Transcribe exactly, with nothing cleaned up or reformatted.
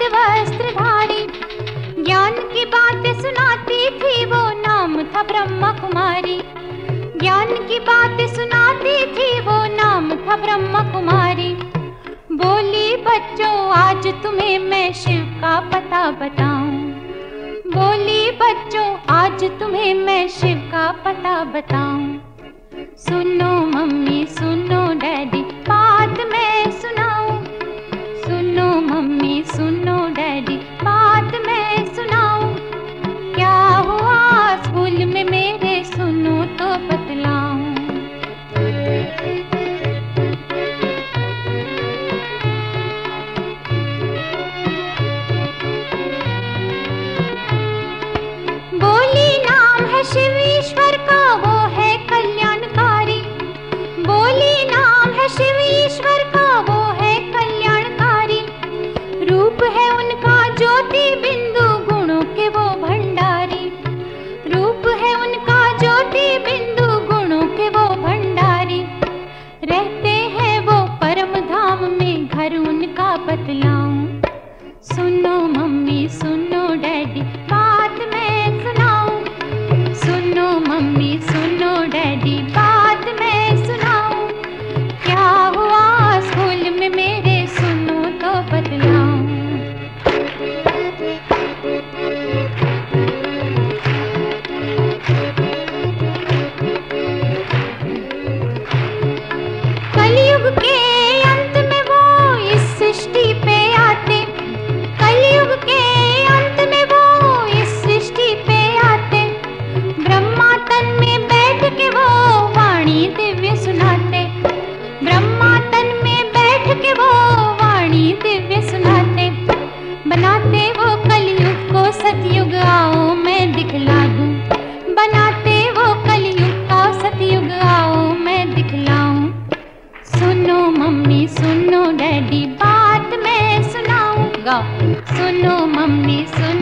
वस्त्रधारी। ज्ञान की बातें सुनाती थी वो, नाम था ब्रह्मा कुमारी। ज्ञान की बातें सुनाती थी वो, नाम था ब्रह्मा कुमारी। बोली बच्चों आज तुम्हें मैं शिव का पता बताऊं। बोली बच्चों आज तुम्हें मैं शिव का पता बताऊं। सुनो मम्मी सुनो डैडी बात मैं सुनाऊं। सुनो मम्मी सुनो डैडी बात मैं सुनाऊं। क्या हुआ स्कूल में मेरे सुनो तो बतलाऊं। बोली नाम है शिव ईश्वर का वो है कल्याणकारी। बोली नाम है शिव ईश्वर का वो है कल्याणकारी। रूप है उनका ज्योति बिंदु गुणों के वो भंडारी। रूप है उनका ज्योति बिंदु गुणों के वो भंडारी। रहते हैं वो परम धाम में घर उनका बतलाऊं। सुनो मम्मी सुनो डैडी बात मैं सुनाऊं। सुनो मम्मी सुनो डैडी बात मैं सुनाऊं। क्या हुआ स्कूल में मेरे सुनो तो बतलाऊं। कलयुग के अंत में वो इस सृष्टि पे आते। कलयुग के अंत में वो इस सृष्टि पे आते। ब्रह्मा तन में बैठ के वो वाणी दिव्य सुनाते। ब्रह्मा तन में बैठ के वो वाणी दिव्य सुनाते। बनाते वो कलयुग को सतयुग आओ मैं दिखला दूं। बनाते वो कलयुग का सतयुग आओ मैं दिखलाऊं। सुनो मम्मी सुनो डैडी बात मैं सुनाऊंगा। सुनो मम्मी सुनो